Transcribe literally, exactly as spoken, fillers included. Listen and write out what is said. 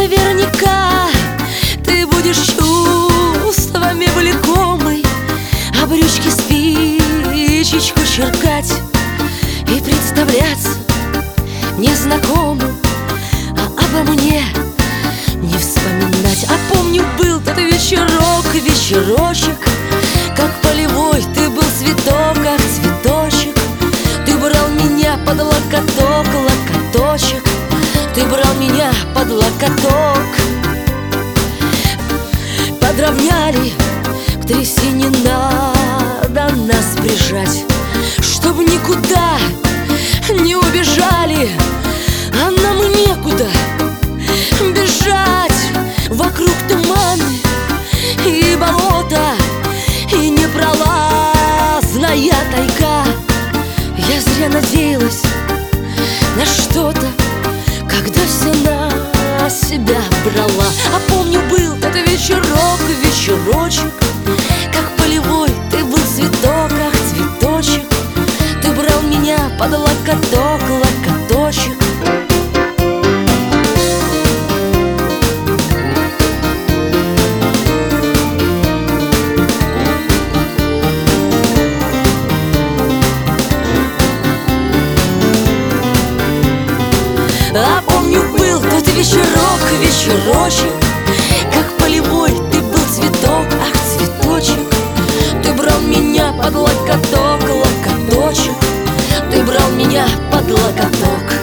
наверняка ты будешь чувствами влекомой, а брючки спичечку черкать и представляться незнакомым, а обо мне не вспоминать. А помню, был тот вечерок, вечерочек, как полевой, ты был цветок, ах, цветочек. Ты брал меня под локоток, локоточек, ты брал меня под локоток. Подровняли к трясине, надо нас прижать, чтоб никуда не убежали, а нам некуда бежать. Вокруг туманы и болота, и непролазная тайга. Я зря надеялась на что-то, когда все на себя брала. А помню, был этот вечерок, вечерочек, как полевой, ты был цветок, ах, цветочек. Ты брал меня под локоток, локоточек. А помню, был тот вечерок, вечерочек, как полевой, ты был цветок, ах, цветочек. Ты брал меня под локоток, локоточек, ты брал меня под локоток.